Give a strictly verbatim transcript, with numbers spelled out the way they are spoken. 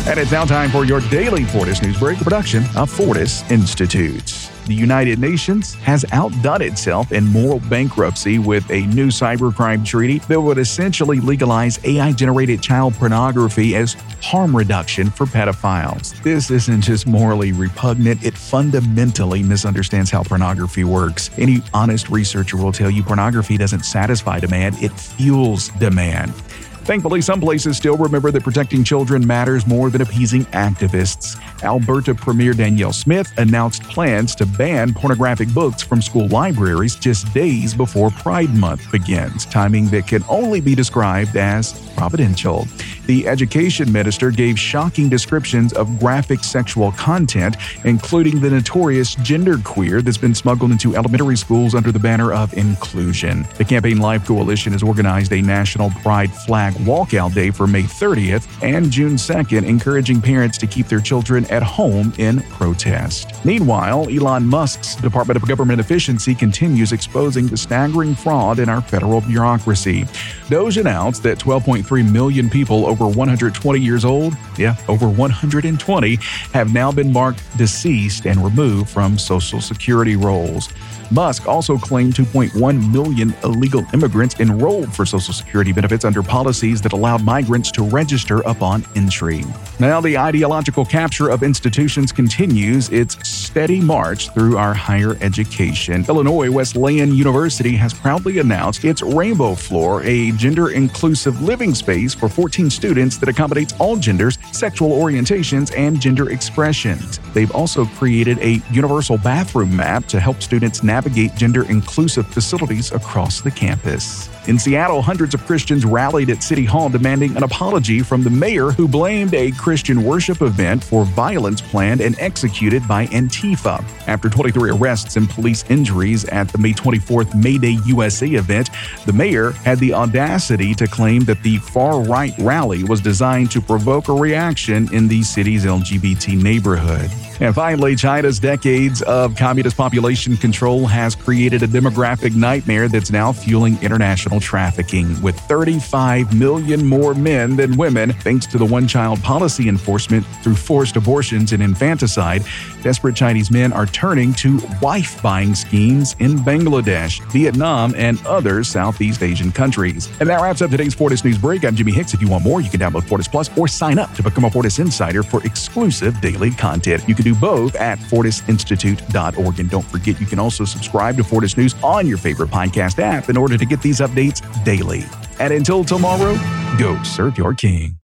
And it's now time for your daily Fortis News Break, a production of Fortis Institute. The United Nations has outdone itself in moral bankruptcy with a new cybercrime treaty that would essentially legalize A I-generated child pornography as harm reduction for pedophiles. This isn't just morally repugnant, it fundamentally misunderstands how pornography works. Any honest researcher will tell you pornography doesn't satisfy demand, it fuels demand. Thankfully, some places still remember that protecting children matters more than appeasing activists. Alberta Premier Danielle Smith announced plans to ban pornographic books from school libraries just days before Pride Month begins, timing that can only be described as providential. The education minister gave shocking descriptions of graphic sexual content, including the notorious genderqueer that's been smuggled into elementary schools under the banner of inclusion. The Campaign Life Coalition has organized a national Pride Flag Walkout Day for May thirtieth and June second, encouraging parents to keep their children at home in protest. Meanwhile, Elon Musk's Department of Government Efficiency continues exposing the staggering fraud in our federal bureaucracy. Doge announced that twelve point three million people over one hundred twenty years old, yeah, over one hundred twenty, have now been marked deceased and removed from Social Security rolls. Musk also claimed two point one million illegal immigrants enrolled for Social Security benefits under policies that allowed migrants to register upon entry. Now, the ideological capture of institutions continues its steady march through our higher education. Illinois Wesleyan University has proudly announced its Rainbow Floor, a gender-inclusive living space for fourteen students that accommodates all genders, sexual orientations, and gender expressions. They've also created a universal bathroom map to help students navigate gender-inclusive facilities across the campus. In Seattle, hundreds of Christians rallied at City Hall demanding an apology from the mayor, who blamed a Christian worship event for violence planned and executed by Antifa. After twenty-three arrests and police injuries at the May twenty-fourth May Day U S A event, the mayor had the audacity to claim that the far-right rally was designed to provoke a reaction in the city's L G B T neighborhood. And finally, China's decades of communist population control has created a demographic nightmare that's now fueling international trafficking, with thirty-five million more men than women thanks to the one-child policy enforcement through forced abortions and infanticide. Desperate Chinese men are turning to wife-buying schemes in Bangladesh, Vietnam, and other Southeast Asian countries. And that wraps up today's Fortis News Break. I'm Jimmy Hicks. If you want more, you can download Fortis Plus or sign up to become a Fortis Insider for exclusive daily content. You can do both at fortis institute dot org. And don't forget, you can also subscribe to Fortis News on your favorite podcast app in order to get these updates daily. And until tomorrow, go serve your king.